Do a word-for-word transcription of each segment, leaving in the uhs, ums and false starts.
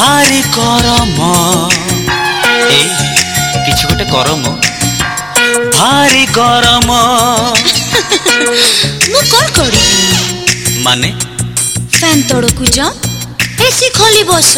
भारी गरम ए किछ गोटे करम भारी गरम मु कौन करी माने फैन तड़कू जा एसी खोली बस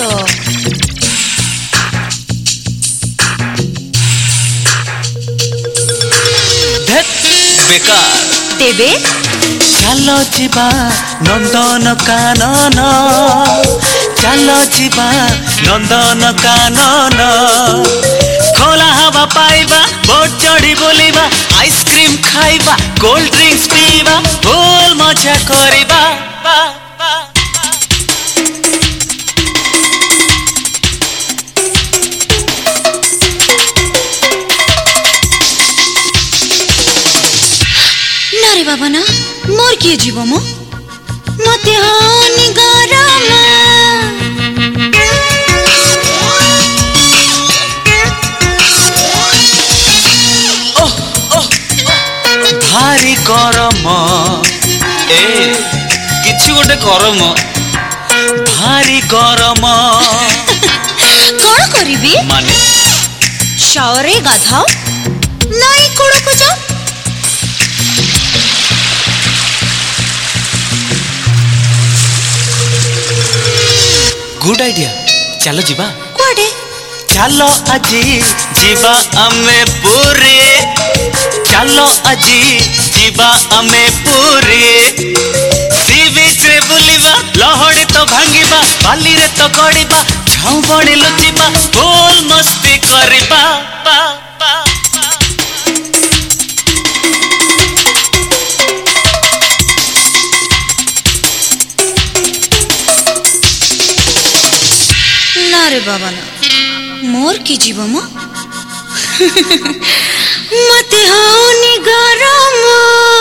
धत बेकार तेबे चलो जीवा नंदन कानन चलो जीवा नंदन कानन खोला हवा पाइबा बोट चढ़ी बोलिबा आइसक्रीम खाइबा कोल्ड ड्रिंक्स पीबा बोल मजा करिबा बा बा ना रे बाबा ना मोर किए जीव मो मते हानि गरम ओह ओह भारी गरम ए किछु गोटे गरम भारी गरम कौन करीबी माने शावरे गाधाओ नाई कुड़ को जाओ गुड आइडिया चलो जीवा कुआडे चलो अजी जीवा अमे पूरी चलो अजी जीवा अमे पूरी सी बीच रे बुलिबा लहड़ी तो भांगिबा बाली रे तो गड़िबा छाऊ बड़ी लुचिबा बोल मस्ती करिबा बा बा ना रे बाबा ना मोर की जीव मो मते हानि गरम।